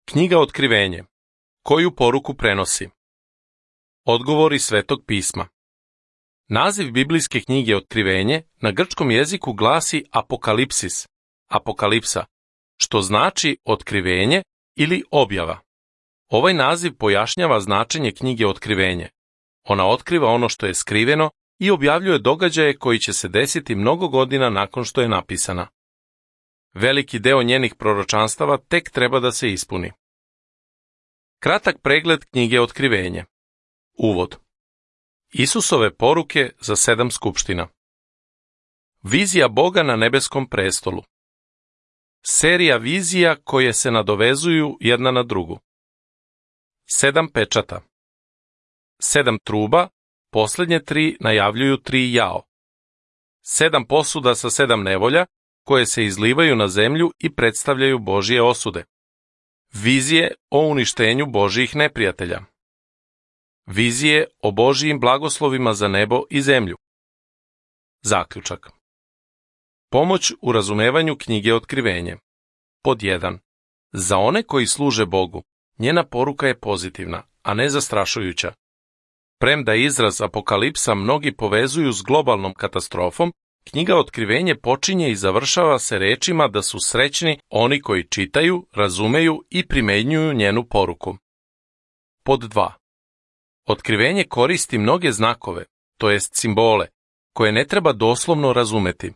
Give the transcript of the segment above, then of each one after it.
Knjiga Otkrivenje. Koju poruku prenosi? Odgovori Svetog pisma. Naziv biblijske knjige Otkrivenje na grčkom jeziku glasi Apokalipsis, apokalipsa, što znači otkrivenje ili objava. Ovaj naziv pojašnjava značenje knjige Otkrivenje. Ona otkriva ono što je skriveno i objavljuje događaje koji će se desiti mnogo godina nakon što je napisana. Veliki deo njenih proročanstava tek treba da se ispuni. Kratak pregled knjige Otkrivenje. Uvod. Isusove poruke za 7 skupština. Vizija Boga na nebeskom prestolu. Serija vizija koje se nadovezuju jedna na drugu. 7 pečata. 7 truba, poslednje 3 najavljuju 3 jao. 7 posuda sa 7 nevolja, koje se izlivaju na zemlju i predstavljaju Božje osude. Vizije o uništenju Božjih neprijatelja. Vizije o Božjim blagoslovima za nebo i zemlju. Zaključak. Pomoć u razumevanju knjige Otkrivenje. Pod 1. Za one koji služe Bogu, njena poruka je pozitivna, a ne zastrašujuća. Premda izraz apokalipsa mnogi povezuju s globalnom katastrofom, knjiga Otkrivenje počinje i završava se rečima da su srećni oni koji čitaju, razumeju i primenjuju njenu poruku. Pod 2. Otkrivenje koristi mnoge znakove, to jest simbole, koje ne treba doslovno razumeti.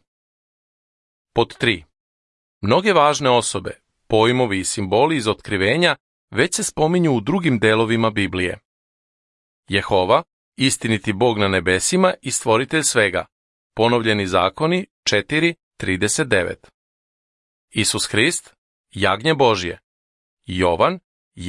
Pod 3. Mnoge važne osobe, pojmovi i simboli iz Otkrivenja već se spominju u drugim delovima Biblije. Jehova, istiniti Bog na nebesima i stvoritelj svega. Ponovljeni zakoni 4:39. Isus Hrist, jagnje Božje. Jovan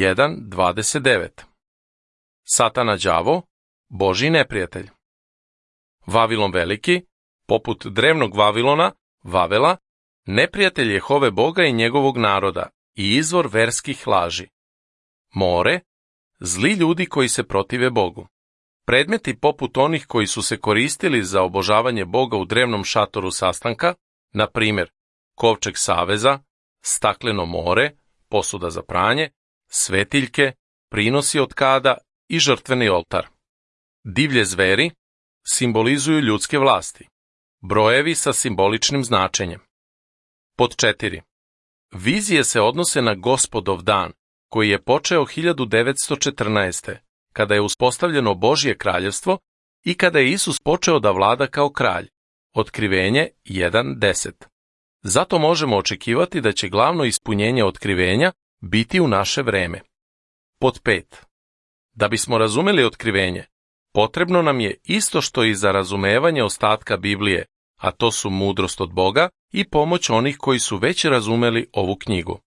1:29. Satana đavo, Božji neprijatelj. Vavilon veliki, poput drevnog Vavilona, Vavela, neprijatelj Jehove Boga i njegovog naroda i izvor verskih laži. More, zli ljudi koji se protive Bogu. Predmeti poput onih koji su se koristili za obožavanje Boga u drevnom šatoru sastanka, na primjer, kovčeg saveza, stakleno more, posuda za pranje, svetiljke, prinosi od kada i žrtveni oltar. Divlje zveri simbolizuju ljudske vlasti. Brojevi sa simboličnim značenjem. Pod 4. Vizije se odnose na Gospodov dan, koji je počeo 1914. kada je uspostavljeno Božje kraljevstvo i kada je Isus počeo da vlada kao kralj. Otkrivenje 1:10. Zato možemo očekivati da će glavno ispunjenje otkrivenja biti u naše vreme. Pod 5. Da bismo razumeli otkrivenje, potrebno nam je isto što i za razumevanje ostatka Biblije, a to su mudrost od Boga i pomoć onih koji su već razumeli ovu knjigu.